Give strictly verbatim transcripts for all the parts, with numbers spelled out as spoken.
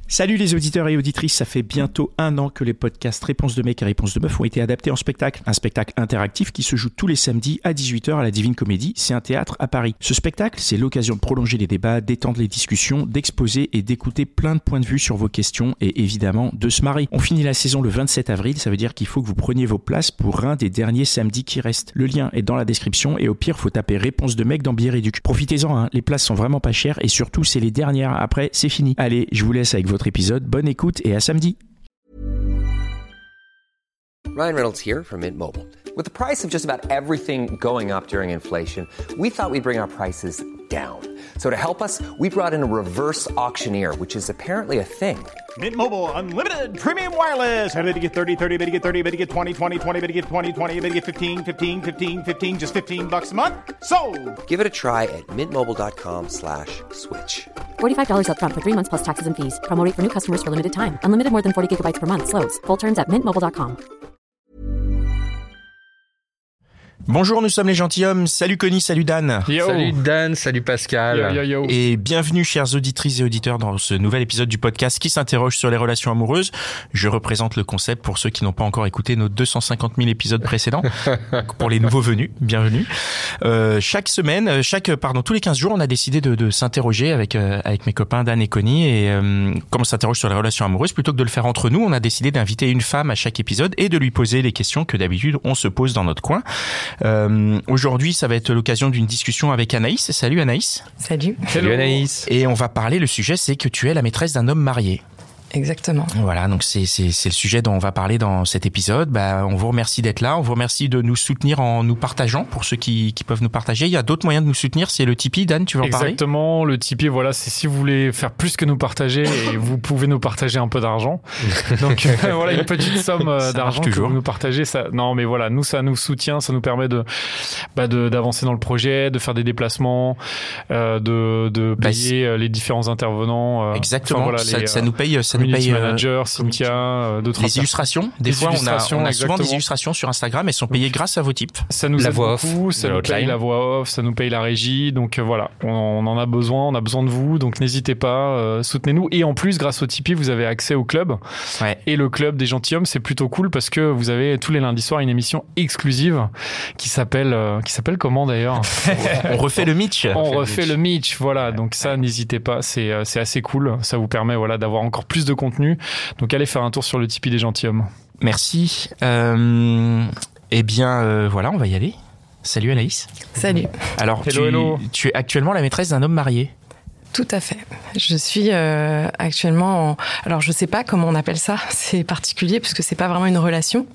Salut les auditeurs et auditrices, ça fait bientôt un an que les podcasts Réponse de mec et Réponse de meuf ont été adaptés en spectacle. Un spectacle interactif qui se joue tous les samedis à dix-huit heures à la Divine Comédie, c'est un théâtre à Paris. Ce spectacle, c'est l'occasion de prolonger les débats, d'étendre les discussions, d'exposer et d'écouter plein de points de vue sur vos questions et évidemment de se marrer. On finit la saison le vingt-sept avril, ça veut dire qu'il faut que vous preniez vos places pour un des derniers samedis qui restent. Le lien est dans la description et au pire, faut taper Réponse de mec dans Bière et Duc. Profitez-en, hein, les places sont vraiment pas chères et surtout, c'est les dernières. Après, c'est fini. Allez, je vous laisse avec votre épisode. Bonne écoute et à samedi. Ryan Reynolds here from Mint Mobile. With the price of just about everything going up during inflation, we thought we'd bring our prices down. So to help us, we brought in a reverse auctioneer, which is apparently a thing. Mint Mobile Unlimited Premium Wireless. How to get thirty, thirty, how to get thirty, how to get twenty, twenty, twenty, how to get twenty, twenty, how to get fifteen, fifteen, fifteen, fifteen, just fifteen bucks a month? Sold! Give it a try at mintmobile.com slash switch. forty-five dollars up front for three months plus taxes and fees. Promo rate for new customers for limited time. Unlimited more than forty gigabytes per month. Slows full terms at mint mobile dot com. Bonjour, nous sommes les gentilshommes. Salut Connie, salut Dan. Yo. Salut Dan, salut Pascal. Yo, yo, yo. Et bienvenue chères auditrices et auditeurs dans ce nouvel épisode du podcast qui s'interroge sur les relations amoureuses. Je représente le concept pour ceux qui n'ont pas encore écouté nos deux cent cinquante mille épisodes précédents. Pour les nouveaux venus, bienvenue. Euh, chaque semaine, chaque, pardon, tous les quinze jours, on a décidé de, de s'interroger avec, euh, avec mes copains Dan et Connie. Et euh, comme on s'interroge sur les relations amoureuses, plutôt que de le faire entre nous, on a décidé d'inviter une femme à chaque épisode et de lui poser les questions que d'habitude on se pose dans notre coin. Euh, aujourd'hui, ça va être l'occasion d'une discussion avec Anaïs. Salut Anaïs. Salut. Salut Anaïs. Et on va parler, le sujet, c'est que tu es la maîtresse d'un homme marié. Exactement. Voilà, donc c'est c'est c'est le sujet dont on va parler dans cet épisode. Bah, on vous remercie d'être là, on vous remercie de nous soutenir en nous partageant pour ceux qui qui peuvent nous partager. Il y a d'autres moyens de nous soutenir, c'est le Tipeee. Dan, tu veux en parler ? Exactement, le Tipeee, voilà, c'est si vous voulez faire plus que nous partager et vous pouvez nous partager un peu d'argent. Donc euh, voilà, une petite somme euh, d'argent que vous nous partagez, ça non mais voilà, nous ça nous soutient, ça nous permet de bah de d'avancer dans le projet, de faire des déplacements, euh, de de payer bah, les différents intervenants. Euh, Exactement, enfin, voilà, ça, les, ça nous paye ça nous Community paye manager, euh, Cynthia, euh, d'autres les illustrations. Des les fois, illustrations, on a, on a souvent exactement. des illustrations sur Instagram. Elles sont payées grâce à vos types. Ça nous la aide voix beaucoup, off, ça nous paye la voix off, ça nous paye la régie. Donc euh, voilà, on, on en a besoin, on a besoin de vous. Donc n'hésitez pas, euh, soutenez-nous. Et en plus, grâce au Tipeee, vous avez accès au club. Ouais. Et le club des gentilshommes, c'est plutôt cool parce que vous avez tous les lundis soirs une émission exclusive qui s'appelle, euh, qui s'appelle comment d'ailleurs ? On refait le Mitch. On refait le Mitch, voilà. Donc ça, n'hésitez pas, c'est euh, c'est assez cool. Ça vous permet voilà d'avoir encore plus de contenu. Donc allez faire un tour sur le Tipeee des gentilshommes. Merci. Euh, eh bien, euh, voilà, on va y aller. Salut Anaïs. Salut. Alors, hello, tu, hello. tu es actuellement la maîtresse d'un homme marié. Tout à fait. Je suis euh, actuellement en... Alors, je sais pas comment on appelle ça. C'est particulier puisque c'est pas vraiment une relation.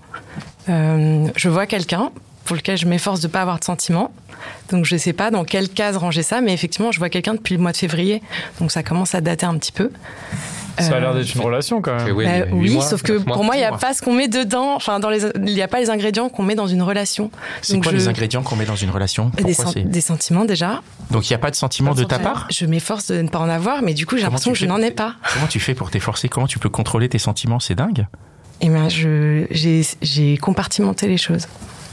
Euh, je vois quelqu'un pour lequel je m'efforce de pas avoir de sentiments. Donc, je sais pas dans quelle case ranger ça. Mais effectivement, je vois quelqu'un depuis le mois de février. Donc, ça commence à dater un petit peu. Ça a l'air d'être une relation quand même. Oui, Euh, oui, mois, sauf que mois, pour moi, il n'y a mois. pas ce qu'on met dedans. Enfin, dans les, il n'y a pas les ingrédients qu'on met dans une relation. C'est Donc quoi je- les ingrédients qu'on met dans une relation ? des, Pourquoi sen- c'est... des sentiments déjà. Donc il n'y a pas de sentiment de ta part ? Je m'efforce de ne pas en avoir, mais du coup, j'ai Comment l'impression tu que je fais n'en pour ai tes- pas. Comment tu fais pour t'efforcer ? Comment tu peux contrôler tes sentiments ? C'est dingue. Eh bien, je, j'ai, j'ai compartimenté les choses.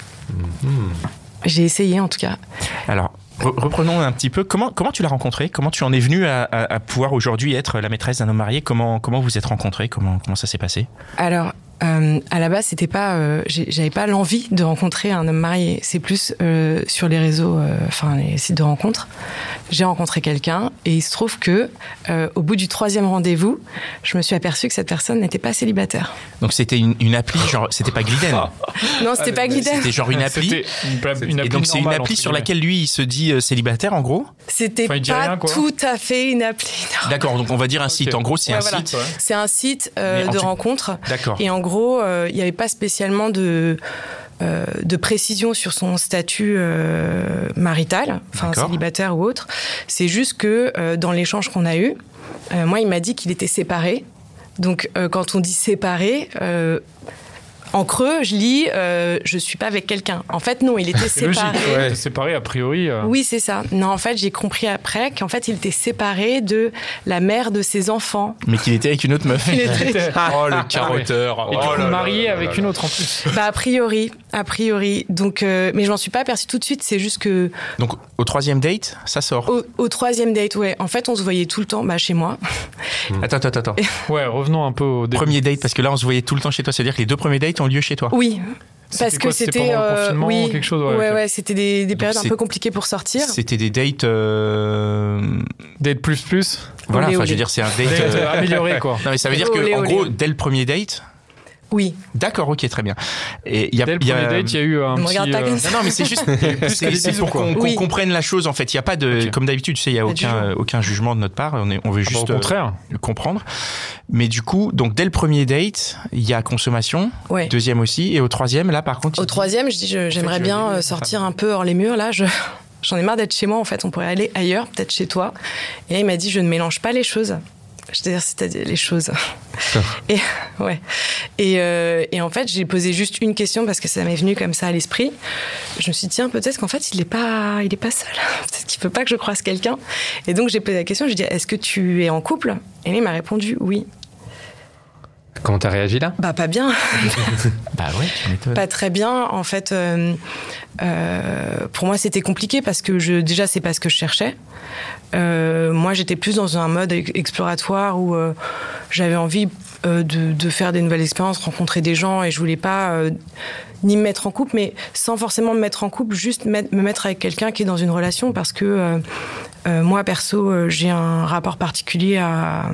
J'ai essayé, en tout cas. Alors, re- reprenons un petit peu. Comment, comment tu l'as rencontré ? Comment tu en es venu à, à, à pouvoir aujourd'hui être la maîtresse d'un homme marié ? Comment, comment vous êtes rencontrés ? Comment, comment ça s'est passé ? Alors, euh, à la base, c'était pas, euh, j'ai- j'avais pas l'envie de rencontrer un homme marié. C'est plus euh, sur les réseaux, euh, enfin les sites de rencontres. J'ai rencontré quelqu'un et il se trouve que, euh, au bout du troisième rendez-vous, je me suis aperçue que cette personne n'était pas célibataire. Donc c'était une, une appli, genre c'était pas Gliden. Non, c'était pas Gliden. C'était genre une appli. C'était une, pla- une Et appli donc c'est une normale, appli entre sur guillemets. laquelle lui il se dit euh, célibataire en gros. C'était Enfin, il dit pas rien, quoi. tout à fait une appli. non. D'accord, donc on va dire un site. En gros c'est Ouais, un voilà. site. ouais. C'est un site euh, Mais en de tout- rencontre. D'accord. Et en gros, euh, il n'y avait pas spécialement de, euh, de précision sur son statut euh, marital, enfin D'accord. célibataire ou autre. C'est juste que euh, dans l'échange qu'on a eu, euh, moi, il m'a dit qu'il était séparé. Donc, euh, quand on dit séparé, euh, en creux, je lis euh, « je suis pas avec quelqu'un ». En fait, non, il était C'est logique, séparé. ouais. Séparé a priori. euh. Oui, c'est ça. Non, en fait, j'ai compris après qu'en fait, il était séparé de la mère de ses enfants. Mais qu'il était avec une autre meuf. Il était- Oh le carotteur. Et Oh du coup, là là marié là avec là une là. autre en plus. Bah, a priori. A priori. Donc, euh, mais je m'en suis pas aperçue tout de suite. C'est juste que. Donc, au troisième date, ça sort. Au, au troisième date, ouais. En fait, on se voyait tout le temps, bah, chez moi. Attends, attends, attends. Ouais, revenons un peu au début. Premier date, parce que là, on se voyait tout le temps chez toi. C'est-à-dire que les deux premiers dates ont lieu chez toi. Oui. C'était Parce quoi, que c'était c'était, pendant le euh, confinement, oui, quelque chose, ouais, ouais, ok. ouais, c'était des, des périodes Donc, un c'est- peu compliquées pour sortir. C'était des dates. Euh... Date plus plus. Voilà, Olé, enfin, olé. je veux dire, c'est un date. Date euh, euh, amélioré, quoi. Non, mais ça veut dire que, Olé, en olé. gros, dès le premier date. Oui. D'accord, ok, très bien. Et il y a, Dès le il y a- premier date, il y a eu un Me petit... regarde pas euh, comme ça. Non, non, mais c'est juste. c'est, des c'est bisous, pour qu'on, quoi. qu'on Oui. comprenne la chose, en fait. Il n'y a pas de. Ok. Comme d'habitude, tu sais, il n'y a Pas de aucun, jugement. aucun jugement de notre part. On, est, on veut bah, juste au contraire. euh, comprendre. Mais du coup, donc, dès le premier date, il y a consommation. Ouais. Deuxième aussi. Et au troisième, là, par contre. Au il dit- troisième, je dis, je- j'aimerais je bien vais- euh, sortir un peu hors les murs. Là, je, j'en ai marre d'être chez moi. En fait, on pourrait aller ailleurs, peut-être chez toi. Et là, il m'a dit, je ne mélange pas les choses. C'est-à-dire, c'est-à-dire les choses. Et ouais. Et, euh, et en fait, j'ai posé juste une question parce que ça m'est venu comme ça à l'esprit. Je me suis dit, tiens, peut-être qu'en fait, il n'est pas, il est pas seul. Peut-être qu'il peut pas que je croise quelqu'un. Et donc, j'ai posé la question. Je lui ai dit, est-ce que tu es en couple ? Et lui, il m'a répondu, oui. Comment t'as réagi là ? Bah, pas bien. Bah ouais, tu m'étonnes. Pas très bien. En fait, euh, euh, pour moi, c'était compliqué parce que je, déjà, c'est pas ce que je cherchais. Euh, moi, j'étais plus dans un mode exploratoire où euh, j'avais envie euh, de, de faire des nouvelles expériences, rencontrer des gens, et je voulais pas euh, ni me mettre en couple, mais sans forcément me mettre en couple, juste mettre, me mettre avec quelqu'un qui est dans une relation, parce que euh, euh, moi, perso, euh, j'ai un rapport particulier à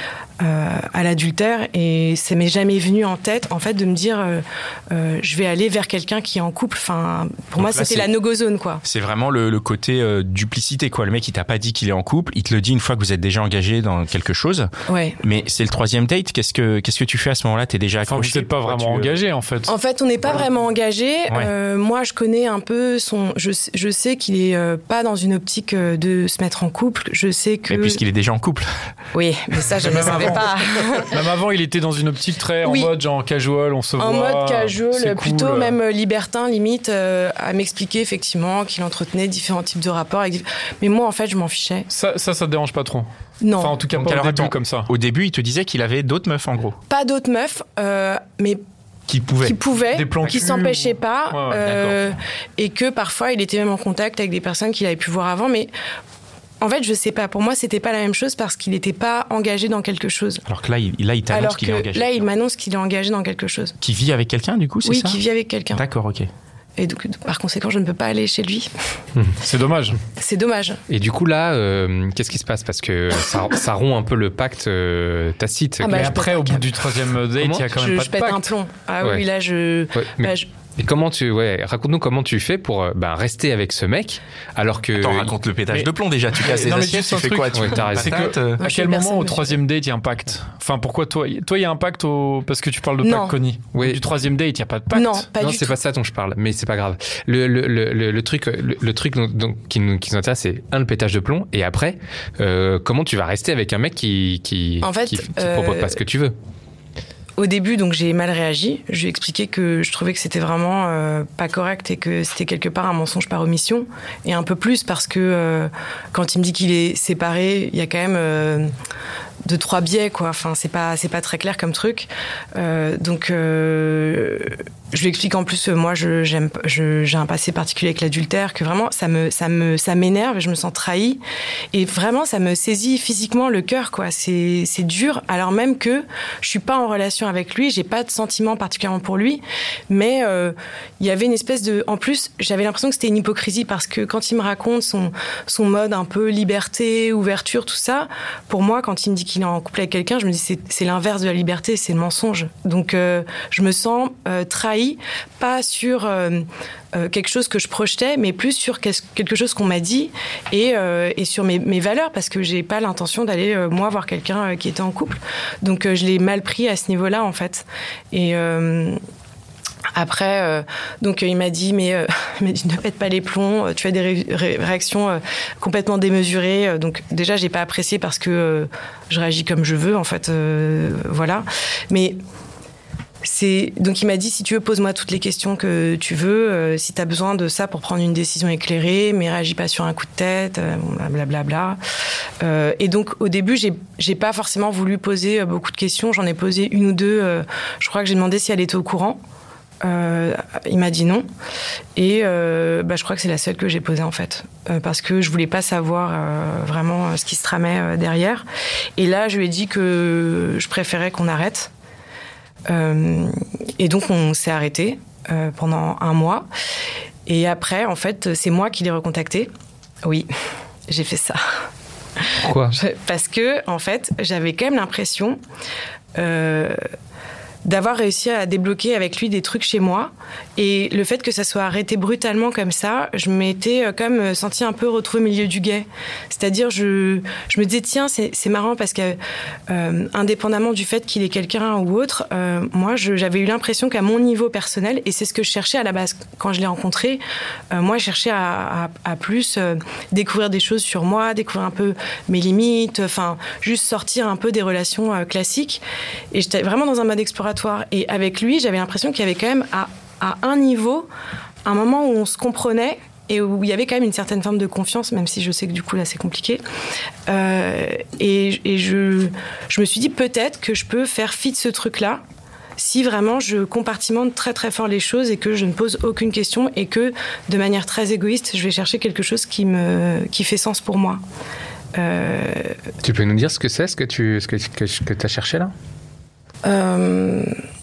Euh, à l'adultère, et ça m'est jamais venu en tête en fait de me dire euh, euh, je vais aller vers quelqu'un qui est en couple. Enfin, pour Donc moi, là, c'était c'est- la no-go zone, quoi. C'est vraiment le, le côté euh, duplicité, quoi. Le mec, il t'a pas dit qu'il est en couple. Il te le dit une fois que vous êtes déjà engagé dans quelque chose. Ouais. Mais c'est le troisième date. Qu'est-ce que, qu'est-ce que tu fais à ce moment-là? T'es déjà Enfin, accroché? vous n'êtes pas Pourquoi vraiment tu, euh, engagé, en fait. En fait, on n'est pas vraiment engagé. Ouais. Euh, moi, je connais un peu son. Je, sais- je sais qu'il est euh, pas dans une optique euh, de se mettre en couple. Je sais que. Mais puisqu'il est déjà en couple. Oui, mais ça, je ne le Même savais avant. pas. Même avant, il était dans une optique très Oui. en mode genre casual, on se En voit. mode casual, c'est plutôt cool. même libertin, limite, euh, à m'expliquer effectivement qu'il entretenait différents types de rapports. avec- Mais moi, en fait, je m'en fichais. Ça, ça, ça te dérange pas trop. Non, Enfin, en tout cas, Donc, pas alors, au début attends. comme ça. Au début, il te disait qu'il avait d'autres meufs, en gros. pas d'autres meufs, euh, mais Qui pouvaient. qui pouvaient, Des plans qui cul s'empêchaient ou- pas, Ouais, ouais, euh, et que parfois il était même en contact avec des personnes qu'il avait pu voir avant, mais en fait je sais pas, pour moi c'était pas la même chose parce qu'il n'était pas engagé dans quelque chose. Alors que là, il, là, il t'annonce Alors qu'il que est engagé. là il m'annonce qu'il est engagé dans quelque chose. Qui vit avec quelqu'un, du coup, c'est Oui, ça? qui vit avec quelqu'un. D'accord, ok. Et donc par conséquent je ne peux pas aller chez lui. C'est dommage. C'est dommage. Et du coup, là, euh, qu'est-ce qui se passe ? Parce que ça, ça rompt un peu le pacte euh, tacite. Ah bah, Mais je après, pète un au bout câble. du troisième date, il y a quand même Je, pas je de pète pacte. un plomb. Ah Ouais. oui, là je... Ouais, mais- bah, je- Et comment tu, ouais, raconte-nous comment tu fais pour euh, ben, rester avec ce mec alors que. Attends, raconte le pétage mais- de plomb déjà. Tu casses les Non, mais assiettes, juste tu un fais truc. quoi? Tu Ouais, fais t'as une raison. C'est que- patate, euh, Moi, À je quel suis moment personne, au monsieur. troisième date il y a un pacte? Enfin, pourquoi toi Toi, il y a un pacte au... parce que tu parles de Non. pacte Connie. Oui. Du troisième date, il n'y a pas de pacte. Non, pas non, du c'est tout. pas ça dont je parle, mais c'est pas grave. Le, le, le, le, le truc, le, le truc dont- dont- qui, nous, qui nous intéresse, c'est un, le pétage de plomb, et après, euh, comment tu vas rester avec un mec qui, qui, En fait, qui, qui euh, propose pas ce que tu veux. Au début, donc j'ai mal réagi. Je lui ai expliqué que je trouvais que c'était vraiment euh, pas correct et que c'était quelque part un mensonge par omission. Et un peu plus parce que euh, quand il me dit qu'il est séparé, il y a quand même euh, deux trois biais, quoi. Enfin, c'est pas c'est pas très clair comme truc. Euh, donc euh, je lui explique en plus, euh, moi, je, j'aime, je, j'ai un passé particulier avec l'adultère, que vraiment ça me ça me ça m'énerve, je me sens trahie et vraiment ça me saisit physiquement le cœur, quoi. C'est c'est dur, alors même que je suis pas en relation avec lui, j'ai pas de sentiment particulièrement pour lui, mais euh, il y avait une espèce de, en plus, j'avais l'impression que c'était une hypocrisie parce que quand il me raconte son son mode un peu liberté, ouverture, tout ça, pour moi, quand il me dit qu'il est en couple avec quelqu'un, je me dis c'est c'est l'inverse de la liberté, c'est le mensonge. Donc euh, je me sens euh, trahie, pas sur euh, euh, quelque chose que je projetais, mais plus sur qu'est-ce- quelque chose qu'on m'a dit et, euh, et sur mes, mes valeurs, parce que j'ai pas l'intention d'aller euh, moi voir quelqu'un euh, qui était en couple. Donc euh, je l'ai mal pris à ce niveau-là en fait. Et euh, après, euh, donc euh, il m'a dit, mais euh, il m'a dit, ne pète pas les plombs, euh, tu as des ré- ré- réactions euh, complètement démesurées. Euh, Donc déjà, j'ai pas apprécié parce que euh, je réagis comme je veux, en fait, euh, voilà. Mais c'est donc il m'a dit, si tu veux, pose-moi toutes les questions que tu veux, euh, si tu as besoin de ça pour prendre une décision éclairée, mais réagis pas sur un coup de tête, euh, blablabla. Bla, euh, et donc au début, j'ai j'ai pas forcément voulu poser euh, beaucoup de questions, j'en ai posé une ou deux. Euh, je crois que j'ai demandé si elle était au courant. Euh, il m'a dit non. Et euh, bah, je crois que c'est la seule que j'ai posée, en fait. Euh, parce que je voulais pas savoir euh, vraiment ce qui se tramait euh, derrière. Et là, je lui ai dit que je préférais qu'on arrête. Euh, et donc, on s'est arrêté euh, pendant un mois. Et après, en fait, c'est moi qui l'ai recontacté. Oui, j'ai fait ça. Pourquoi ? Parce que, en fait, j'avais quand même l'impression euh, d'avoir réussi à débloquer avec lui des trucs chez moi. Et le fait que ça soit arrêté brutalement comme ça, je m'étais comme sentie un peu retrouvée au milieu du guet. C'est-à-dire, je, je me disais, tiens, c'est, c'est marrant parce que, euh, indépendamment du fait qu'il est quelqu'un ou autre, euh, moi, je, j'avais eu l'impression qu'à mon niveau personnel, et c'est ce que je cherchais à la base quand je l'ai rencontré, euh, moi, je cherchais à, à, à plus euh, découvrir des choses sur moi, découvrir un peu mes limites, enfin, juste sortir un peu des relations euh, classiques. Et j'étais vraiment dans un mode exploratoire. Et avec lui, j'avais l'impression qu'il y avait quand même à à un niveau, un moment où on se comprenait et où il y avait quand même une certaine forme de confiance, même si je sais que du coup là c'est compliqué. Euh, et et je, je me suis dit peut-être que je peux faire fi de ce truc-là si vraiment je compartimente très très fort les choses et que je ne pose aucune question et que de manière très égoïste, je vais chercher quelque chose qui, me, qui fait sens pour moi. Euh... Tu peux nous dire ce que c'est, ce que tu ce que, que, que tu as cherché là ? euh...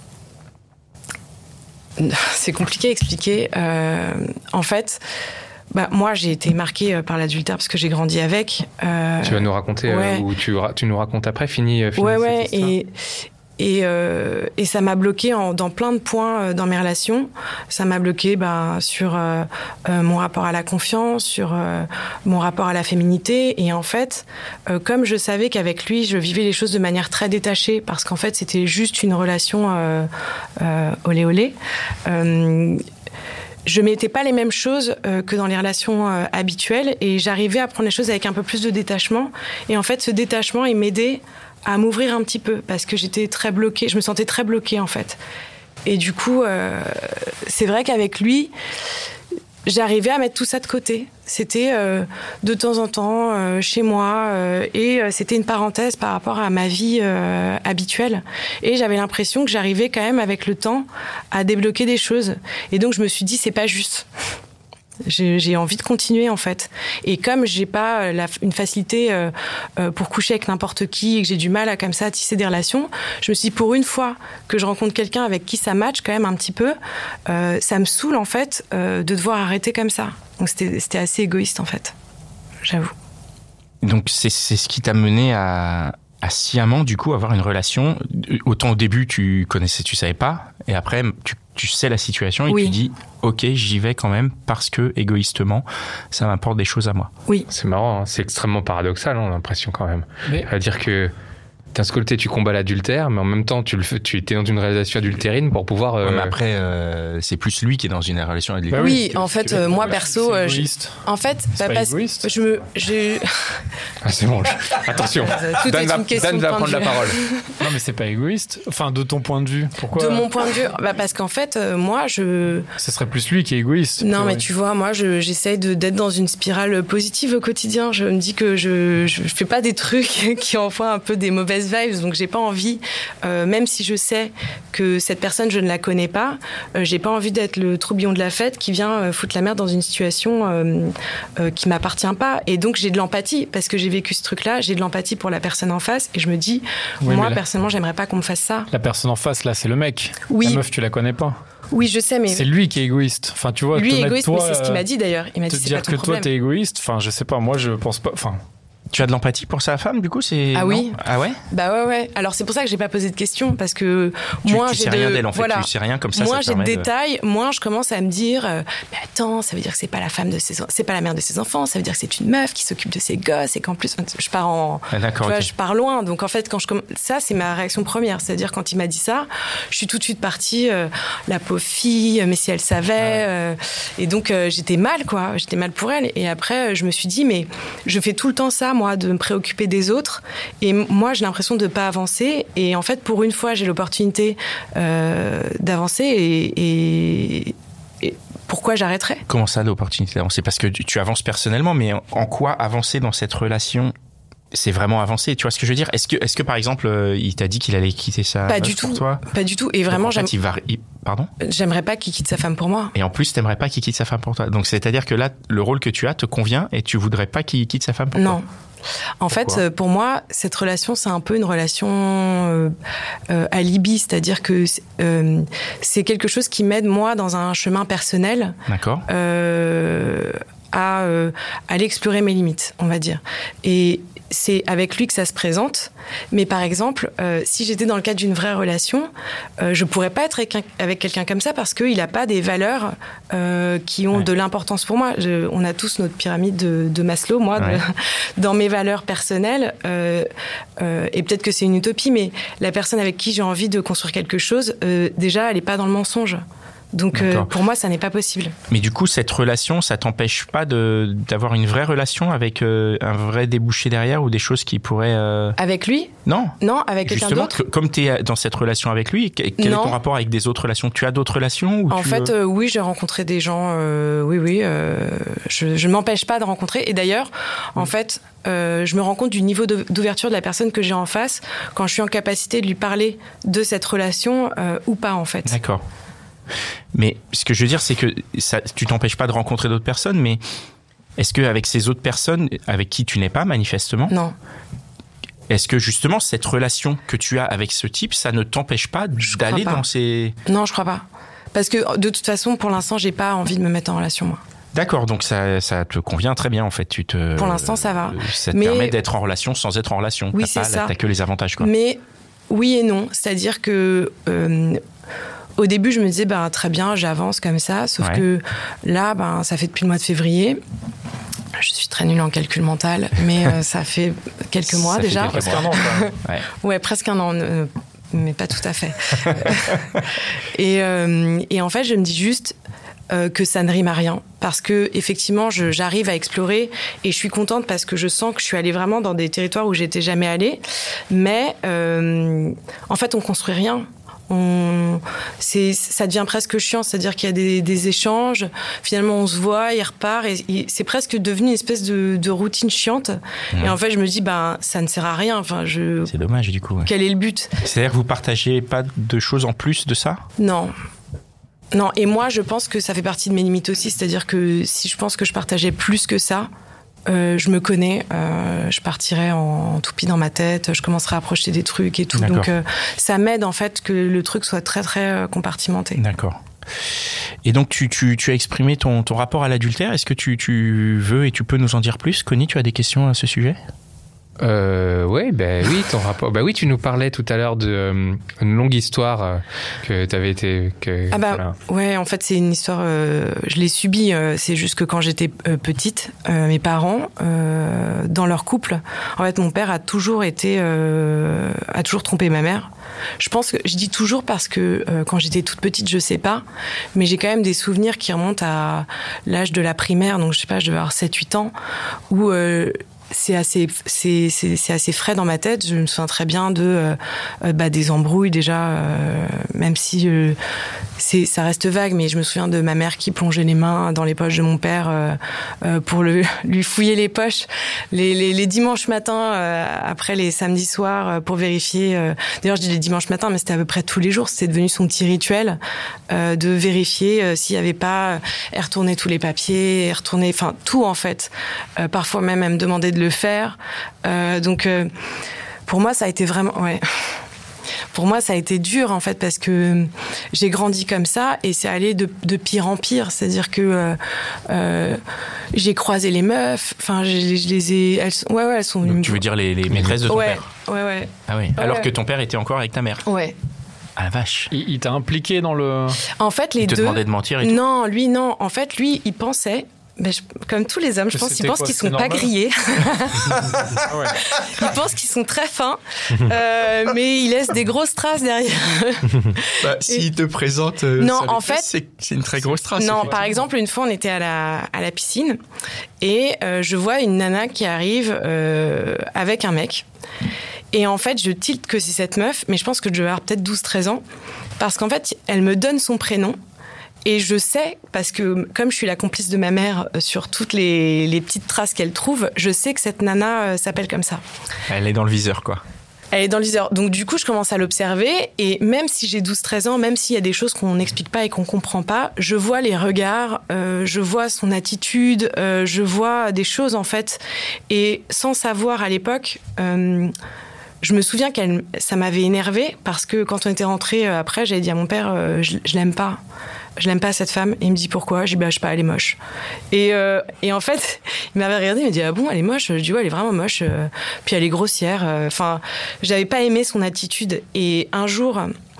C'est compliqué à expliquer. Euh, en fait, bah, moi, j'ai été marquée par l'adultère parce que j'ai grandi avec. Euh, tu vas nous raconter, ouais. euh, ou tu, tu nous racontes après, fini, fini ouais, ouais, et, et, euh, et ça m'a bloquée en, dans plein de points dans mes relations. Ça m'a bloquée bah, sur euh, euh, mon rapport à la confiance, sur euh, mon rapport à la féminité. Et en fait, euh, comme je savais qu'avec lui, je vivais les choses de manière très détachée, parce qu'en fait, c'était juste une relation euh, euh, olé olé. Euh, je mettais pas les mêmes choses euh, que dans les relations euh, habituelles, et j'arrivais à prendre les choses avec un peu plus de détachement. Et en fait, ce détachement, il m'aidait à m'ouvrir un petit peu, parce que j'étais très bloquée, je me sentais très bloquée en fait. Et du coup, euh, c'est vrai qu'avec lui, j'arrivais à mettre tout ça de côté. C'était euh, de temps en temps euh, chez moi, euh, et euh, c'était une parenthèse par rapport à ma vie euh, habituelle. Et j'avais l'impression que j'arrivais quand même avec le temps à débloquer des choses. Et donc je me suis dit, c'est pas juste. J'ai, j'ai envie de continuer en fait. Et comme j'ai pas la, une facilité euh, euh, pour coucher avec n'importe qui et que j'ai du mal à comme ça à tisser des relations, je me suis dit, pour une fois que je rencontre quelqu'un avec qui ça match quand même un petit peu, euh, ça me saoule en fait euh, de devoir arrêter comme ça. Donc c'était, c'était assez égoïste en fait, j'avoue. Donc c'est, c'est ce qui t'a mené à, à sciemment du coup avoir une relation. Autant au début tu connaissais, tu savais pas, et après tu tu sais la situation et oui. Tu dis ok, j'y vais quand même parce que égoïstement ça m'apporte des choses à moi. Oui. C'est marrant, hein, c'est extrêmement paradoxal, on a l'impression quand même. Mais... à dire que d'un côté tu combats l'adultère, mais en même temps tu le fais, tu étais dans une relation adultérine pour pouvoir. Euh... Ouais, mais après euh, c'est plus lui qui est dans une relation adultère. Bah oui, oui, en fait euh, moi perso, euh, je... en fait, c'est bah, pas parce... égoïste. je me, j'ai. Ah, c'est bon. Je... Attention. Tout Dan est va, une question Dan de va point prendre de la vue. parole. Non, mais c'est pas égoïste. Enfin, de ton point de vue, pourquoi ? De mon point de vue, bah parce qu'en fait, euh, moi, je. Ce serait plus lui qui est égoïste. Non, mais ouais. tu vois, moi, je, j'essaye de, d'être dans une spirale positive au quotidien. Je me dis que je, je fais pas des trucs qui envoient un peu des mauvaises vibes, donc j'ai pas envie. Euh, même si je sais que cette personne, je ne la connais pas, euh, j'ai pas envie d'être le troubillon de la fête qui vient euh, foutre la merde dans une situation euh, euh, qui m'appartient pas. Et donc j'ai de l'empathie parce que j'ai vécu ce truc-là, j'ai de l'empathie pour la personne en face et je me dis, oui, moi la... personnellement, j'aimerais pas qu'on me fasse ça. La personne en face, là, c'est le mec. Oui. La meuf, tu la connais pas. Oui, je sais, mais c'est lui qui est égoïste. Enfin, tu vois, lui est égoïste, toi, mais c'est ce qu'il m'a dit d'ailleurs. Il m'a dit, te c'est dire pas ton que problème. toi t'es égoïste. Enfin, je sais pas. Moi, je pense pas. Enfin. Tu as de l'empathie pour sa femme, du coup, c'est ah non oui. Ah ouais. Bah ouais ouais. Alors c'est pour ça que j'ai pas posé de questions parce que tu, moi tu j'ai sais de rien d'elle en fait. voilà. Tu sais rien comme ça. Moi ça j'ai de de... détails. Moi je commence à me dire euh, mais attends, ça veut dire que c'est pas la femme de ses c'est pas la mère de ses enfants. Ça veut dire que c'est une meuf qui s'occupe de ses gosses et qu'en plus je pars en ah, d'accord, tu vois, okay. je pars loin. Donc en fait quand je ça c'est ma réaction première. C'est-à-dire quand il m'a dit ça, je suis tout de suite partie euh, la pauvre fille. Mais si elle savait ah ouais. euh, et donc euh, j'étais mal quoi. J'étais mal pour elle. Et après je me suis dit mais je fais tout le temps ça moi de me préoccuper des autres. Et moi, j'ai l'impression de ne pas avancer. Et en fait, pour une fois, j'ai l'opportunité euh, d'avancer. Et, et, et pourquoi j'arrêterais ? Comment ça, l'opportunité d'avancer ? Parce que tu, tu avances personnellement, mais en, en quoi avancer dans cette relation ? c'est vraiment avancé. Tu vois ce que je veux dire? Est-ce que, est-ce que par exemple, euh, il t'a dit qu'il allait quitter sa Pas meuf du pour tout. toi? Pas du tout. Et vraiment, Donc, en j'aime... fait, il va, il- pardon? j'aimerais pas qu'il quitte sa femme pour moi. Et en plus, t'aimerais pas qu'il quitte sa femme pour toi. Donc, c'est-à-dire que là, le rôle que tu as te convient et tu voudrais pas qu'il quitte sa femme pour Non. toi. En fait, Pourquoi euh, pour moi, cette relation, c'est un peu une relation euh, euh, alibi, c'est-à-dire que euh, c'est quelque chose qui m'aide, moi, dans un chemin personnel. D'accord. Euh, à euh, aller explorer mes limites, on va dire. Et c'est avec lui que ça se présente. Mais par exemple, euh, si j'étais dans le cadre d'une vraie relation, euh, je pourrais pas être avec, un, avec quelqu'un comme ça parce qu'il a pas des valeurs euh, qui ont Ouais. de l'importance pour moi. Je, on a tous notre pyramide de, de Maslow. Moi, Ouais. de, dans mes valeurs personnelles, euh, euh, et peut-être que c'est une utopie, mais la personne avec qui j'ai envie de construire quelque chose, euh, déjà, elle est pas dans le mensonge. Donc euh, D'accord. pour moi, ça n'est pas possible. Mais du coup, cette relation, ça t'empêche pas de, d'avoir une vraie relation avec euh, un vrai débouché derrière ou des choses qui pourraient... euh, Avec lui? Non. Non, avec quelqu'un Justement, d'autre? que- comme tu es dans cette relation avec lui, que- quel Non. est ton rapport avec des autres relations? Tu as d'autres relations ou En tu, fait, euh, euh, oui, j'ai rencontré des gens. Euh, oui, oui. Euh, je je ne m'empêche pas de rencontrer. Et d'ailleurs, en fait, euh, je me rends compte du niveau de- d'ouverture de la personne que j'ai en face quand je suis en capacité de lui parler de cette relation euh, ou pas, en fait. D'accord. Mais ce que je veux dire, c'est que ça, tu t'empêches pas de rencontrer d'autres personnes, mais est-ce qu'avec ces autres personnes, avec qui tu n'es pas manifestement, Non. est-ce que justement cette relation que tu as avec ce type, ça ne t'empêche pas d'aller crois pas. dans ces... Non, je crois pas. Parce que de toute façon, pour l'instant, j'ai pas envie de me mettre en relation, moi. D'accord, donc ça, ça te convient très bien en fait. Tu te, Pour l'instant, ça va. Ça te Mais- permet d'être en relation sans être en relation. Oui, T'as c'est pas- ça. T'as que les avantages, quoi. Mais oui et non. C'est-à-dire que euh, au début, je me disais, ben, très bien, j'avance comme ça. Sauf Ouais. que là, ben, ça fait depuis le mois de février. Je suis très nulle en calcul mental, mais euh, ça fait quelques mois Ça fait déjà. quelques Presque un an, quoi. Ouais. Ouais, presque un an, euh, mais pas tout à fait. et, euh, et en fait, je me dis juste euh, que ça ne rime à rien, parce que effectivement, je, j'arrive à explorer et je suis contente parce que je sens que je suis allée vraiment dans des territoires où j'étais jamais allée. Mais euh, en fait, on construit rien. On, c'est, ça devient presque chiant, c'est-à-dire qu'il y a des, des échanges, finalement on se voit, il repart, et, et c'est presque devenu une espèce de, de routine chiante. Mmh. Et en fait, je me dis, ben, ça ne sert à rien. Enfin, je, C'est dommage du coup. Ouais. quel est le but? C'est-à-dire que vous partagez pas de choses en plus de ça? Non. Non, et moi, je pense que ça fait partie de mes limites aussi, c'est-à-dire que si je pense que je partageais plus que ça, euh, je me connais, euh, je partirais en, en toupie dans ma tête, je commencerais à projeter des trucs et tout. D'accord. Donc, euh, ça m'aide en fait que le truc soit très très euh, compartimenté. D'accord. Et donc tu, tu, tu as exprimé ton, ton rapport à l'adultère. Est-ce que tu, tu veux et tu peux nous en dire plus? Connie, tu as des questions à ce sujet? Euh, ouais, ben oui, ton rapport. Bah oui, tu nous parlais tout à l'heure d'une longue histoire euh, que tu avais été. Que, Ah bah voilà. ouais, en fait c'est une histoire, euh, je l'ai subie, euh, c'est juste que quand j'étais euh, petite, euh, mes parents, euh, dans leur couple, en fait mon père a toujours été, euh, a toujours trompé ma mère. Je pense que, je dis toujours parce que euh, quand j'étais toute petite, je sais pas, mais j'ai quand même des souvenirs qui remontent à l'âge de la primaire, donc je sais pas, je devais avoir sept huit ans, où... Euh, c'est assez, c'est, c'est, c'est assez frais dans ma tête. Je me souviens très bien de euh, euh, bah, des embrouilles déjà, euh, même si euh, c'est, ça reste vague, mais je me souviens de ma mère qui plongeait les mains dans les poches de mon père euh, euh, pour le, lui fouiller les poches les, les, les dimanches matins euh, après les samedis soirs euh, pour vérifier. Euh, d'ailleurs, je dis les dimanches matins, mais c'était à peu près tous les jours. C'était devenu son petit rituel euh, de vérifier euh, s'il y avait pas, euh, elle retournait tous les papiers, elle retournait, enfin tout en fait. Euh, parfois même, elle me demandait de le faire. Euh, donc, euh, pour moi, ça a été vraiment... Ouais. Pour moi, ça a été dur, en fait, parce que j'ai grandi comme ça et c'est allé de, de pire en pire. C'est-à-dire que euh, euh, j'ai croisé les meufs, enfin, je, je les ai... Elles sont, ouais, ouais, elles sont... Donc, tu veux dire les, les maîtresses de ton ouais, père? ouais, ouais. Ah oui. Alors Ouais. que ton père était encore avec ta mère? Ouais. Ah la vache. Il, il t'a impliqué dans le. En fait, les Il te deux... demandait de mentir et tout? Non, lui, non. En fait, lui, il pensait... Ben, je- comme tous les hommes, je pense qu'ils C'était pensent quoi, qu'ils c'était sont pas normal grillés. Ah ouais. Ils pensent qu'ils sont très fins, euh, mais ils laissent des grosses traces derrière. Bah, s'il te présente. euh, Non, sa en maîtresse, fait- c'est, c'est une très grosse trace. Non, effectivement. par exemple, une fois, on était à la, à la piscine et euh, je vois une nana qui arrive euh, avec un mec. Et en fait, je tilte que c'est cette meuf, mais je pense que je devais avoir peut-être douze treize ans, parce qu'en fait, elle me donne son prénom Et je sais, parce que comme je suis la complice de ma mère sur toutes les, les petites traces qu'elle trouve, je sais que cette nana euh, s'appelle comme ça. Elle est dans le viseur, quoi. Elle est dans le viseur. Donc, du coup, je commence à l'observer. Et même si j'ai douze treize ans, même s'il y a des choses qu'on n'explique pas et qu'on comprend pas, je vois les regards, euh, je vois son attitude, euh, je vois des choses, en fait. Et sans savoir à l'époque, euh, je me souviens que ça m'avait énervée parce que quand on était rentrés euh, après, j'avais dit à mon père, euh, je, je l'aime pas. Je l'aime pas, cette femme. Et il me dit pourquoi. J'ai dit, bah, je sais pas, elle est moche. Et, euh, et en fait, il m'avait regardé, il m'a dit, ah bon, elle est moche. Je dis, ouais, elle est vraiment moche. Puis elle est grossière. Enfin, j'avais pas aimé son attitude. Et un jour,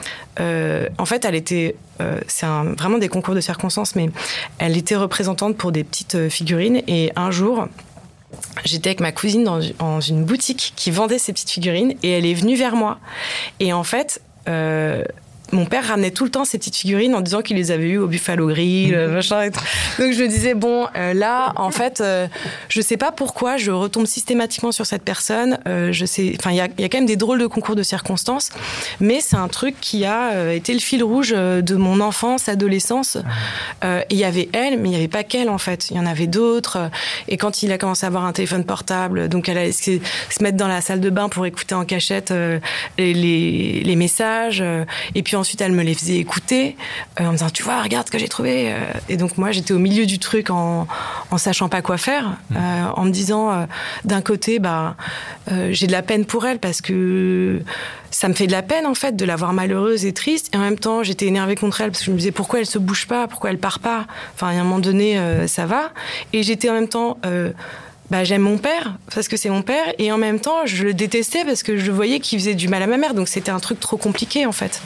euh, en fait, elle était, euh, c'est un, vraiment des concours de circonstances, mais elle était représentante pour des petites figurines. Et un jour, j'étais avec ma cousine dans, dans une boutique qui vendait ces petites figurines et elle est venue vers moi. Et en fait, euh, mon père ramenait tout le temps ces petites figurines en disant qu'il les avait eues au Buffalo Grill, mmh. machin et tout. Donc je me disais, bon, euh, là, en fait, euh, je sais pas pourquoi je retombe systématiquement sur cette personne. Euh, je sais, enfin, il y a, y a quand même des drôles de concours de circonstances, mais c'est un truc qui a euh, été le fil rouge de mon enfance, adolescence. Euh, et il y avait elle, mais il y avait pas qu'elle, en fait. Il y en avait d'autres. Et quand il a commencé à avoir un téléphone portable, donc elle allait se, se mettre dans la salle de bain pour écouter en cachette euh, les, les, les messages. Euh, et puis ensuite, elle me les faisait écouter euh, en me disant, tu vois, regarde ce que j'ai trouvé. Et donc, moi, j'étais au milieu du truc en, en sachant pas quoi faire, mmh. euh, en me disant, euh, d'un côté, bah, euh, j'ai de la peine pour elle parce que ça me fait de la peine, en fait, de la voir malheureuse et triste. Et en même temps, j'étais énervée contre elle parce que je me disais, pourquoi elle se bouge pas? Pourquoi elle part pas? Enfin, à un moment donné, euh, ça va. Et j'étais en même temps... Euh, Bah, j'aime mon père parce que c'est mon père et en même temps je le détestais parce que je voyais qu'il faisait du mal à ma mère, donc c'était un truc trop compliqué en fait.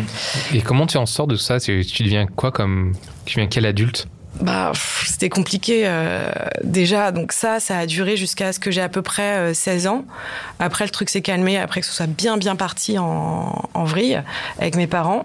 Et comment tu en sors de ça? Tu deviens quoi comme... Tu deviens quel adulte? Bah, pff, c'était compliqué euh, déjà, donc ça, ça a duré jusqu'à ce que j'ai à peu près euh, seize ans. Après le truc s'est calmé, après que ce soit bien bien parti en, en vrille avec mes parents.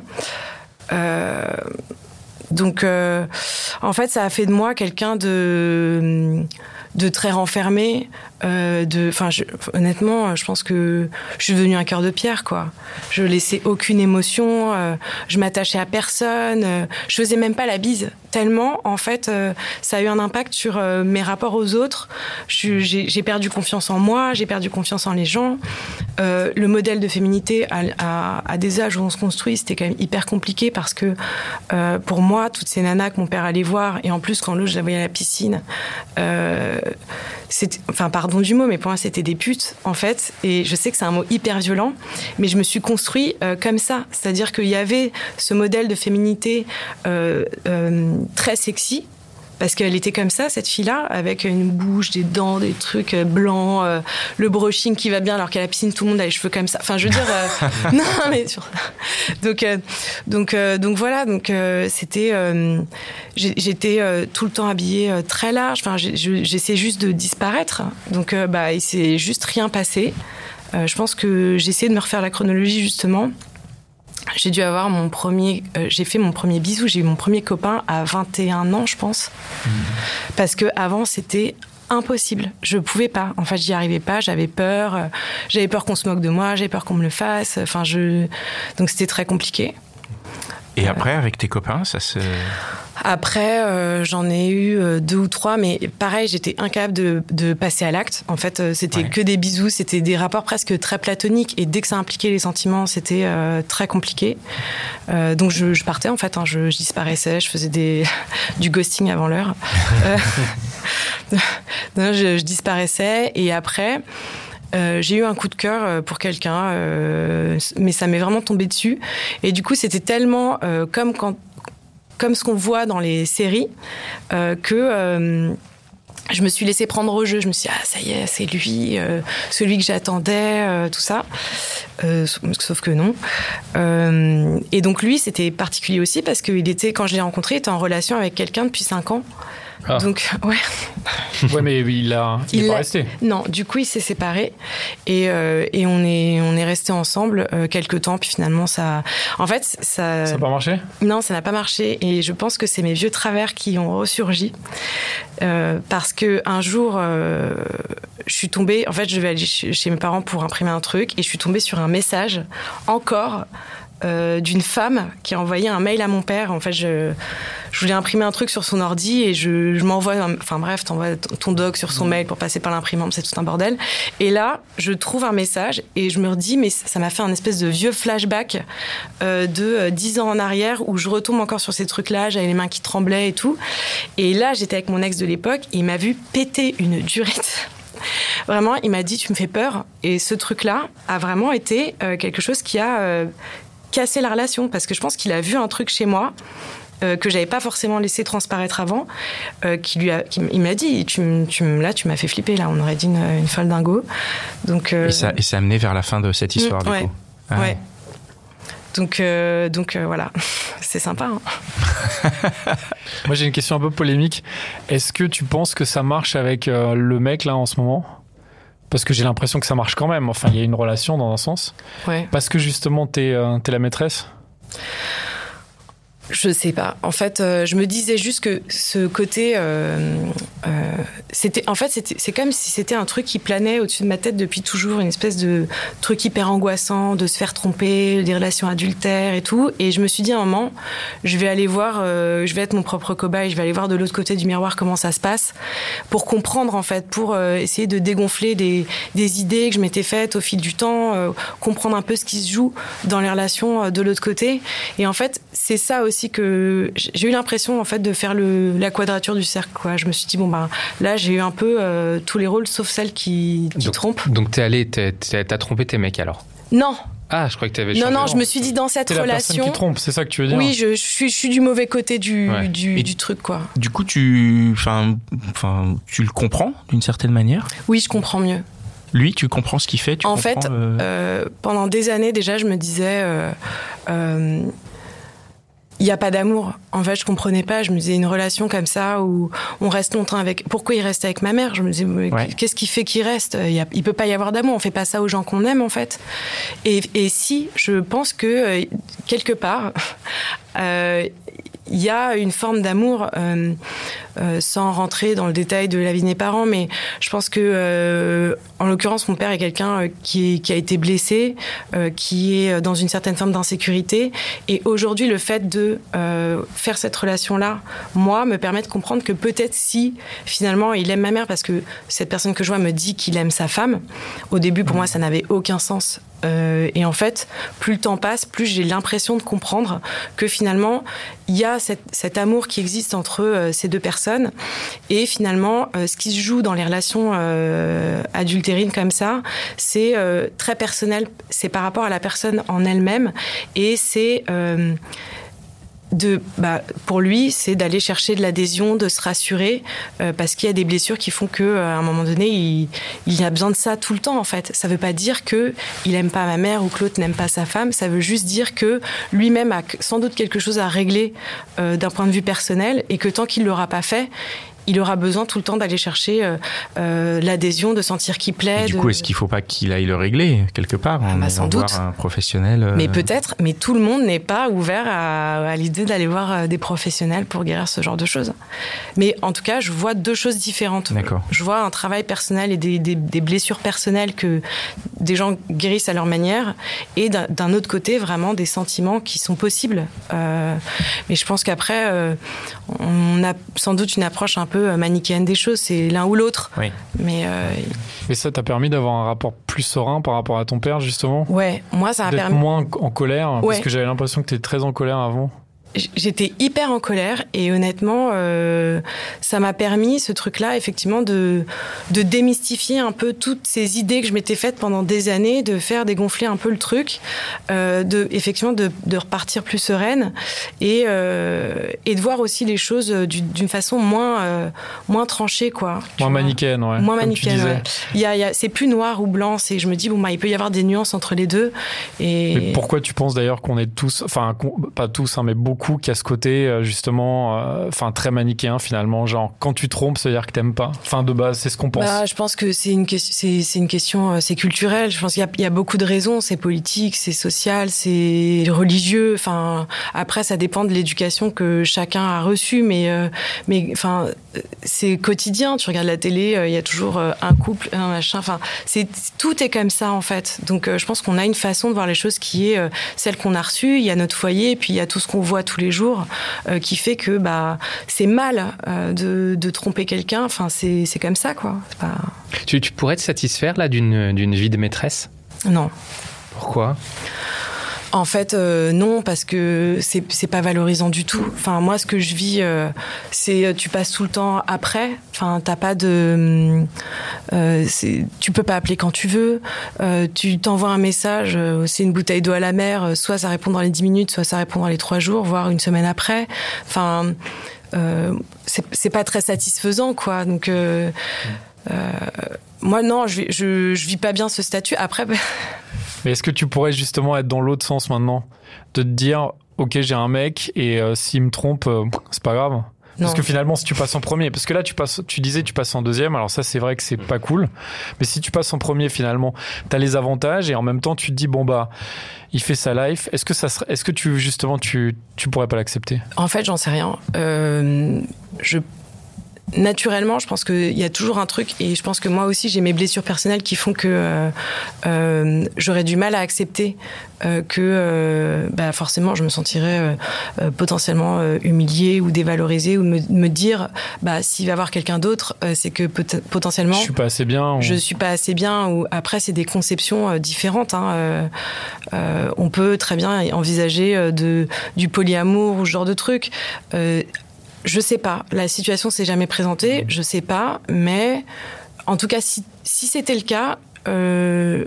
Euh, donc euh, en fait ça a fait de moi quelqu'un de... de très renfermé, euh, de, enfin, honnêtement, je pense que je suis devenue un cœur de pierre, quoi. Je laissais aucune émotion, euh, je m'attachais à personne, euh, je faisais même pas la bise. Tellement, en fait, euh, ça a eu un impact sur euh, mes rapports aux autres. Je, j'ai, j'ai perdu confiance en moi, j'ai perdu confiance en les gens. Euh, le modèle de féminité à, à, à des âges où on se construit, c'était quand même hyper compliqué parce que euh, pour moi, toutes ces nanas que mon père allait voir, et en plus quand l'autre je la voyais à la piscine, euh, c'était, enfin pardon du mot, mais pour moi c'était des putes en fait. Et je sais que c'est un mot hyper violent, mais je me suis construit euh, comme ça, c'est-à-dire qu'il y avait ce modèle de féminité euh, euh, très sexy. Parce qu'elle était comme ça, cette fille-là, avec une bouche, des dents, des trucs blancs, euh, le brushing qui va bien, alors qu'à la piscine, tout le monde a les cheveux comme ça. Enfin, je veux dire... Euh, non, mais... Donc, euh, donc, euh, donc voilà, donc, euh, c'était... Euh, j'étais euh, tout le temps habillée euh, très large. Enfin, j'essayais juste de disparaître. Donc, euh, bah, il s'est juste rien passé. Euh, je pense que j'ai essayé de me refaire la chronologie, justement. J'ai dû avoir mon premier... Euh, j'ai fait mon premier bisou, j'ai eu mon premier copain à vingt et un ans, je pense. Mmh. Parce qu'avant, c'était impossible. Je pouvais pas. En fait, j'y arrivais pas, j'avais peur. Euh, j'avais peur qu'on se moque de moi, j'avais peur qu'on me le fasse. Enfin, je... Donc, c'était très compliqué. Et après, euh... avec tes copains, ça se... Après, euh, j'en ai eu euh, deux ou trois, mais pareil, j'étais incapable de, de passer à l'acte. En fait, euh, c'était ouais. que des bisous, c'était des rapports presque très platoniques, et dès que ça impliquait les sentiments, c'était euh, très compliqué. Euh, donc je, je partais, en fait, hein, je, je disparaissais, je faisais des, du ghosting avant l'heure. euh, non, je, je disparaissais, et après... Euh, j'ai eu un coup de cœur pour quelqu'un, euh, mais ça m'est vraiment tombé dessus. Et du coup, c'était tellement euh, comme quand, comme ce qu'on voit dans les séries, euh, que euh, je me suis laissée prendre au jeu. Je me suis dit, ah, ça y est, c'est lui, euh, celui que j'attendais, euh, tout ça. Euh, sauf que non. Euh, et donc lui, c'était particulier aussi parce qu'il était, quand je l'ai rencontré, il était en relation avec quelqu'un depuis cinq ans. Ah. Donc, ouais. Ouais, mais il a, il, il est pas resté. Non, du coup, il s'est séparé et, euh, et on est, on est restés ensemble euh, quelques temps. Puis finalement, ça, en fait, ça. Ça n'a pas marché ? Non, ça n'a pas marché. Et je pense que c'est mes vieux travers qui ont ressurgi euh, parce que un jour, euh, je suis tombée. En fait, je vais aller chez mes parents pour imprimer un truc et je suis tombée sur un message encore. euh, d'une femme qui a envoyé un mail à mon père. En fait, je, je voulais imprimer un truc sur son ordi et je, je m'envoie... Un, enfin bref, t'envoies ton doc sur son mail pour passer par l'imprimante, c'est tout un bordel. Et là, je trouve un message et je me redis, mais ça m'a fait un espèce de vieux flashback euh, de euh, dix ans en arrière où je retombe encore sur ces trucs-là, j'avais les mains qui tremblaient et tout. Et là, j'étais avec mon ex de l'époque et il m'a vu péter une durite. Vraiment, il m'a dit, tu me fais peur. Et ce truc-là a vraiment été euh, quelque chose qui a euh, cassé la relation parce que je pense qu'il a vu un truc chez moi euh, que j'avais pas forcément laissé transparaître avant, euh, qui lui a, qui, il m'a dit, tu, tu, là, tu m'as fait flipper, là, on aurait dit une, une folle dingo. Donc, euh, et, ça, et ça a amené vers la fin de cette histoire, mmh, du ouais, coup. Ah, ouais. Donc, euh, donc euh, voilà, c'est sympa. Hein. Moi, j'ai une question un peu polémique. Est-ce que tu penses que ça marche avec euh, le mec, là, en ce moment ? Parce que j'ai l'impression que ça marche quand même. Enfin, il y a une relation, dans un sens. Ouais. Parce que, justement, t'es, euh, t'es la maîtresse ? Je sais pas. En fait, euh, je me disais juste que ce côté, euh, euh, c'était, en fait, c'était, c'est comme si c'était un truc qui planait au-dessus de ma tête depuis toujours, une espèce de truc hyper angoissant, de se faire tromper, des relations adultères et tout. Et je me suis dit à un moment, je vais aller voir, euh, je vais être mon propre cobaye, je vais aller voir de l'autre côté du miroir comment ça se passe, pour comprendre en fait, pour euh, essayer de dégonfler des, des idées que je m'étais faites au fil du temps, euh, comprendre un peu ce qui se joue dans les relations euh, de l'autre côté. Et en fait, c'est ça aussi. aussi que j'ai eu l'impression en fait de faire le, la quadrature du cercle, quoi. Je me suis dit bon bah là j'ai eu un peu euh, tous les rôles sauf celle qui, qui donc, trompe. Donc t'es allé, t'es, t'es, t'as trompé tes mecs alors? Non. Ah, je crois que t'avais. Non non, je me suis dit dans cette t'es relation. La personne qui trompe, c'est ça que tu veux dire? Oui, je, je suis je suis du mauvais côté du ouais. du, du truc, quoi. Du coup tu enfin enfin tu le comprends d'une certaine manière? Oui, je comprends mieux. Lui, tu comprends ce qu'il fait, tu en comprends, fait, euh... Euh, pendant des années déjà, je me disais. Euh, euh, il n'y a pas d'amour. En fait, je comprenais pas. Je me disais, une relation comme ça où on reste longtemps avec... Pourquoi il reste avec ma mère? Je me disais, ouais. Qu'est-ce qui fait qu'il reste? Il ne peut pas y avoir d'amour. On ne fait pas ça aux gens qu'on aime, en fait. Et, et si, je pense que, quelque part, euh, il y a une forme d'amour, euh, euh, sans rentrer dans le détail de la vie de mes parents, mais je pense que, euh, en l'occurrence, mon père est quelqu'un qui, est, qui a été blessé, euh, qui est dans une certaine forme d'insécurité. Et aujourd'hui, le fait de euh, faire cette relation-là, moi, me permet de comprendre que peut-être si, finalement, il aime ma mère, parce que cette personne que je vois me dit qu'il aime sa femme. Au début, pour moi, ça n'avait aucun sens. Euh, et en fait, plus le temps passe, plus j'ai l'impression de comprendre que finalement, il y a cette, cet amour qui existe entre euh, ces deux personnes. Et finalement, euh, ce qui se joue dans les relations euh, adultérines comme ça, c'est euh, très personnel. C'est par rapport à la personne en elle-même. Et c'est... Euh, De, bah, pour lui, c'est d'aller chercher de l'adhésion, de se rassurer, euh, parce qu'il y a des blessures qui font qu'à euh, un moment donné, il, il a besoin de ça tout le temps, en fait. Ça ne veut pas dire qu'il n'aime pas ma mère ou que l'autre n'aime pas sa femme, ça veut juste dire que lui-même a sans doute quelque chose à régler euh, d'un point de vue personnel, et que tant qu'il ne l'aura pas fait, il aura besoin tout le temps d'aller chercher euh, euh, l'adhésion, de sentir qu'il plaît. Et du de... coup, est-ce qu'il ne faut pas qu'il aille le régler quelque part en ah bah, sans doute. voir un professionnel euh... Mais peut-être, mais tout le monde n'est pas ouvert à, à l'idée d'aller voir des professionnels pour guérir ce genre de choses. Mais en tout cas, je vois deux choses différentes. D'accord. Je vois un travail personnel et des, des, des blessures personnelles que des gens guérissent à leur manière, et d'un, d'un autre côté, vraiment des sentiments qui sont possibles. Euh, mais je pense qu'après, euh, on a sans doute une approche un peu manichéenne des choses, c'est l'un ou l'autre. Oui. Mais, euh, Mais ça t'a permis d'avoir un rapport plus serein par rapport à ton père, justement? Ouais, moi ça m'a D'être permis... moins en colère, ouais. Parce que j'avais l'impression que t'étais très en colère avant. J'étais hyper en colère, et honnêtement, euh, ça m'a permis, ce truc-là, effectivement, de, de démystifier un peu toutes ces idées que je m'étais faites pendant des années, de faire dégonfler un peu le truc, euh, de, effectivement, de, de repartir plus sereine, et, euh, et de voir aussi les choses d'une façon moins, euh, moins tranchée, quoi. Moins manichéenne, ouais. Moins manichéenne, ouais. Il y a, il y a, c'est plus noir ou blanc, c'est, je me dis, bon, bah, il peut y avoir des nuances entre les deux. Et... Mais pourquoi tu penses d'ailleurs qu'on est tous, enfin, pas tous, hein, mais beaucoup, qui a ce côté justement enfin euh, très manichéen finalement, genre quand tu trompes ça veut dire que t'aimes pas, enfin de base c'est ce qu'on pense. Bah, je pense que c'est une question, c'est, c'est une question, c'est culturel, je pense qu'il y a, il y a beaucoup de raisons, c'est politique, c'est social, c'est religieux, enfin après ça dépend de l'éducation que chacun a reçue, mais euh, mais enfin c'est quotidien. Tu regardes la télé, il euh, y a toujours euh, un couple, un machin. Enfin, c'est, tout est comme ça, en fait. Donc, euh, je pense qu'on a une façon de voir les choses qui est euh, celle qu'on a reçue. Il y a notre foyer, et puis il y a tout ce qu'on voit tous les jours euh, qui fait que bah, c'est mal euh, de, de tromper quelqu'un. Enfin, c'est, c'est comme ça, quoi. C'est pas... tu, tu pourrais te satisfaire, là, d'une, d'une vie de maîtresse ? Non. Pourquoi ? En fait, euh, non, parce que c'est, c'est pas valorisant du tout. Enfin, moi, ce que je vis, euh, c'est tu passes tout le temps après. Enfin, t'as pas de... Euh, c'est, tu peux pas appeler quand tu veux. Euh, tu t'envoies un message, euh, c'est une bouteille d'eau à la mer. Soit ça répond dans les dix minutes, soit ça répond dans les trois jours, voire une semaine après. Enfin, euh, c'est, c'est pas très satisfaisant, quoi. Donc... Euh, euh, moi, non, je, je, je vis pas bien ce statut. Après... Mais est-ce que tu pourrais justement être dans l'autre sens maintenant ? De te dire, ok, j'ai un mec et euh, s'il me trompe, euh, c'est pas grave. Non. Parce que finalement, si tu passes en premier, parce que là, tu, passes, tu disais tu passes en deuxième, alors ça, c'est vrai que c'est pas cool. Mais si tu passes en premier, finalement, t'as les avantages et en même temps, tu te dis, bon, bah, il fait sa life. Est-ce que, ça serait, est-ce que tu, justement, tu, tu pourrais pas l'accepter ? En fait, j'en sais rien. Euh, je Naturellement, je pense qu'il y a toujours un truc, et je pense que moi aussi j'ai mes blessures personnelles qui font que euh, euh, j'aurais du mal à accepter euh, que euh, bah forcément je me sentirais euh, potentiellement euh, humiliée ou dévalorisée, ou me, me dire bah s'il va y avoir quelqu'un d'autre, euh, c'est que peut- potentiellement je suis pas assez bien. Ou... Je suis pas assez bien. Ou après c'est des conceptions euh, différentes. Hein, euh, euh, on peut très bien envisager euh, de du polyamour ou ce genre de trucs. Euh, Je sais pas. La situation s'est jamais présentée. Je sais pas. Mais en tout cas, si, si c'était le cas, euh,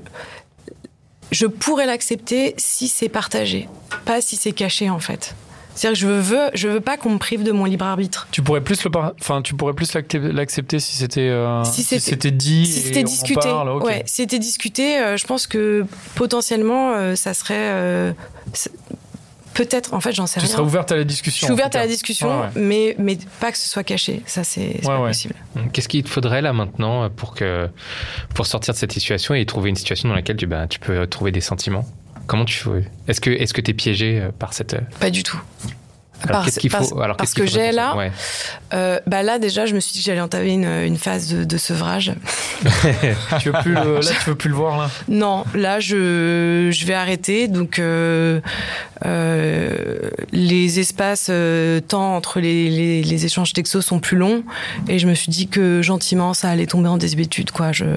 je pourrais l'accepter si c'est partagé, pas si c'est caché en fait. C'est-à-dire que je veux, je veux pas qu'on me prive de mon libre arbitre. Tu pourrais plus le, par... enfin, tu pourrais plus l'accepter si c'était, euh, si c'était, si c'était dit, si et c'était on discuté. En parle, okay. Ouais, si c'était discuté, euh, je pense que potentiellement, euh, ça serait. Euh, Peut-être, en fait, j'en sais tu rien. Tu serais ouverte à la discussion. Je suis ouverte à la discussion, ouais, ouais. Mais, mais pas que ce soit caché. Ça, c'est, c'est ouais, pas ouais. possible. Qu'est-ce qu'il te faudrait là maintenant pour, que, pour sortir de cette situation et trouver une situation dans laquelle tu, bah, tu peux trouver des sentiments ? Comment tu fais ? Est-ce que est-ce que t'es piégé par cette... Pas du tout. Alors, parce, qu'est-ce qu'il faut, parce, alors, parce qu'est-ce que j'ai là, ouais. euh, bah là déjà, je me suis dit que j'allais entamer une, une phase de, de sevrage. tu veux plus le, là, tu veux plus le voir là ? Non, là, je, je vais arrêter. Donc, euh, euh, les espaces euh, temps entre les, les, les échanges textos sont plus longs, et je me suis dit que gentiment, ça allait tomber en désuétude, quoi. Je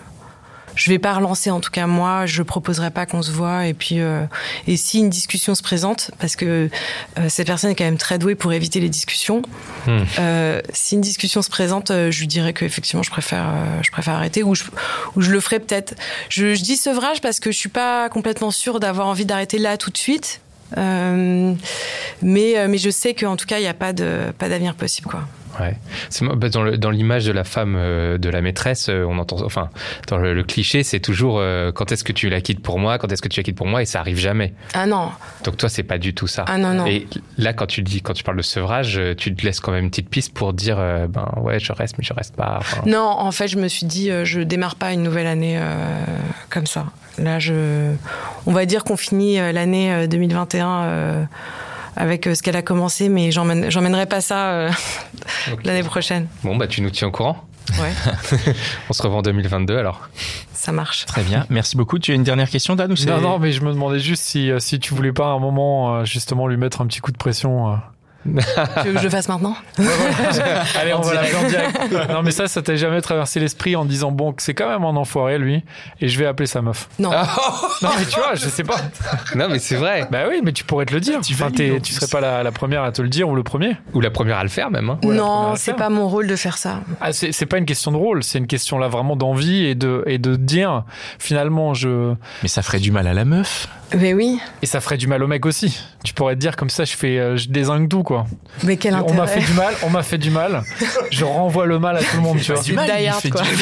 Je vais pas relancer, en tout cas moi, je proposerai pas qu'on se voit. Et puis, euh, et si une discussion se présente, parce que euh, cette personne est quand même très douée pour éviter les discussions. Mmh. Euh, si une discussion se présente, euh, je lui dirais que effectivement, je préfère, euh, je préfère arrêter, ou je, ou je le ferai peut-être. Je, je dis sevrage parce que je suis pas complètement sûre d'avoir envie d'arrêter là tout de suite. Euh, mais, mais je sais qu'en tout cas, il n'y a pas de, pas d'avenir possible, quoi. Ouais. C'est, dans, le, dans l'image de la femme, euh, de la maîtresse, euh, on entend, enfin, dans le, le cliché, c'est toujours euh, quand est-ce que tu la quittes pour moi, quand est-ce que tu la quittes pour moi, et ça arrive jamais. Ah non. Donc toi, c'est pas du tout ça. Ah non, non. Et là, quand tu dis, quand tu parles de sevrage, tu te laisses quand même une petite piste pour dire, euh, ben ouais, je reste, mais je reste pas. Enfin... Non, en fait, je me suis dit, euh, je démarre pas une nouvelle année euh, comme ça. Là, je, on va dire qu'on finit euh, l'année deux mille vingt et un. Euh, avec ce qu'elle a commencé, mais j'emmène, j'emmènerai pas ça euh, okay. l'année prochaine. Bon, bah tu nous tiens au courant. Ouais. On se revoit en deux mille vingt-deux alors. Ça marche. Très bien, merci beaucoup. Tu as une dernière question, Dan, ou c'est... Non, non, mais je me demandais juste si, si tu voulais pas à un moment justement lui mettre un petit coup de pression. Tu veux que je le fasse maintenant ? Ouais, ouais. Allez, on va l'appeler en direct. Non, mais ça, ça t'a jamais traversé l'esprit en disant bon, c'est quand même un enfoiré lui, et je vais appeler sa meuf. Non. Ah, non, mais tu vois, je sais pas. Non, mais c'est vrai. Bah oui, mais tu pourrais te le dire. Tu, enfin, t'es, tu serais pas la, la première à te le dire ou le premier. Ou la première à le faire même. Hein. Non, c'est pas mon rôle de faire ça. Ah, c'est, c'est pas une question de rôle, c'est une question là vraiment d'envie et de et de dire finalement je. Mais ça ferait du mal à la meuf. Mais oui. Et ça ferait du mal au mec aussi. Tu pourrais te dire comme ça, je fais, je dézingue tout quoi. Mais quel intérêt. On m'a fait du mal, on m'a fait du mal. Je renvoie le mal à tout le monde, tu vois. Du mal, die hard, quoi. Du...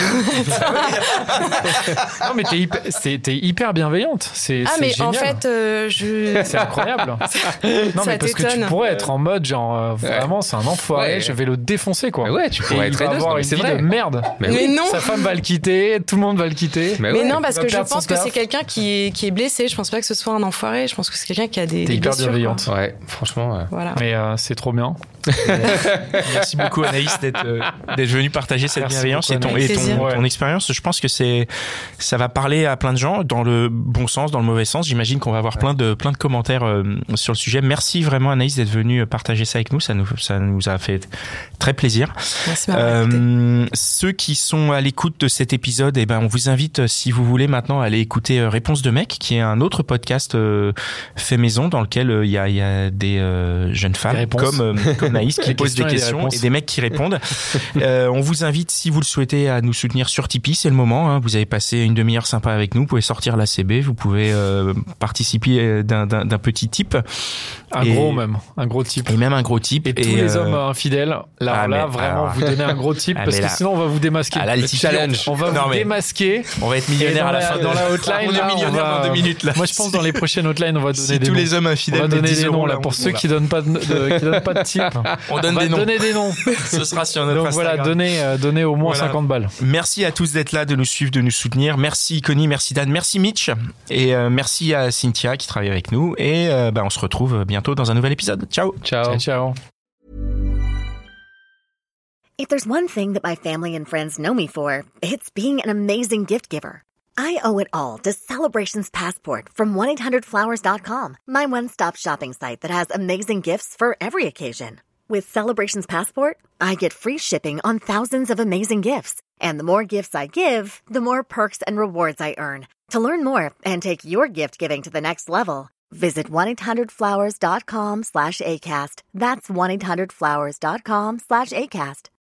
non mais t'es hyper, c'est, t'es hyper bienveillante. C'est, ah c'est mais génial. En fait, euh, je. C'est incroyable. non ça mais parce t'étonne. Que tu pourrais être en mode genre euh, vraiment c'est un enfoiré, ouais. Je vais le défoncer quoi. Mais ouais, tu pourrais et être il va avoir non, une c'est vie vrai. de merde. Mais, mais non. Sa femme va le quitter, tout le monde va le quitter. Mais, mais ouais. non parce que je pense que c'est quelqu'un qui est qui est blessé. Je pense pas que ce soit un enfoiré. Je pense que c'est quelqu'un qui a des, T'es des hyper blessures. bienveillante. Quoi. Ouais, franchement. Ouais. Voilà. Mais euh, c'est trop bien. Merci beaucoup Anaïs d'être euh, d'être venue partager cette Merci bienveillance beaucoup, et ton Anaïs. et ton, Plaisir. ton expérience. Je pense que c'est ça va parler à plein de gens dans le bon sens, dans le mauvais sens. J'imagine qu'on va avoir plein de plein de commentaires euh, sur le sujet. Merci vraiment Anaïs d'être venue partager ça avec nous. Ça nous ça nous a fait très plaisir. Merci de m'avoir écouté. Euh, ceux qui sont à l'écoute de cet épisode, eh ben on vous invite, si vous voulez maintenant, à aller écouter euh, Réponse de mec, qui est un autre podcast euh, fait maison dans lequel il euh, y a il y a des euh, jeunes femmes comme euh, comme Naïs qui Des posent des questions et des questions et, réponses. des mecs qui répondent. euh, on vous invite, si vous le souhaitez, à nous soutenir sur Tipeee. C'est le moment. Hein. Vous avez passé une demi-heure sympa avec nous. Vous pouvez sortir l'A C B. Vous pouvez euh, participer d'un, d'un, d'un petit tip. Un Et- gros même, un gros type. Et même un gros tip. Et, tous les euh, hommes infidèles, là, ah, là mais- vraiment, alors- vous donnez un gros type Ah, parce mais que là- sinon on va vous démasquer. Ah, là, le Le Tipeee, challenge. On va Non, vous mais- démasquer. On va être millionnaire Et à la dans fin de dans la hotline. On là, est millionnaire va- dans deux minutes là. Moi, je pense dans les prochaines hotlines, on va donner Si des tous noms. les hommes On infidèles va de donner dix des euros, noms là là, pour on- ceux voilà. qui donnent pas de, de- qui donnent pas de type. On donne va des noms. donner des noms. Ce sera sur notre Donc Instagram. voilà, donnez, euh, donnez au moins Voilà. cinquante balles. Merci à tous d'être là, de nous suivre, de nous soutenir. Merci Connie, merci Dan, merci Mitch. Et euh, merci à Cynthia qui travaille avec nous. Et euh, bah, on se retrouve bientôt dans un nouvel épisode. Ciao. Ciao. Ciao, ciao. If there's one thing that my family and friends know me for, it's being an amazing gift giver. I owe it all to Celebrations Passport from one eight hundred flowers dot com, my one-stop shopping site that has amazing gifts for every occasion. With Celebrations Passport, I get free shipping on thousands of amazing gifts. And the more gifts I give, the more perks and rewards I earn. To learn more and take your gift giving to the next level, visit one eight hundred flowers dot com slash ACAST. That's one eight hundred flowers dot com slash ACAST.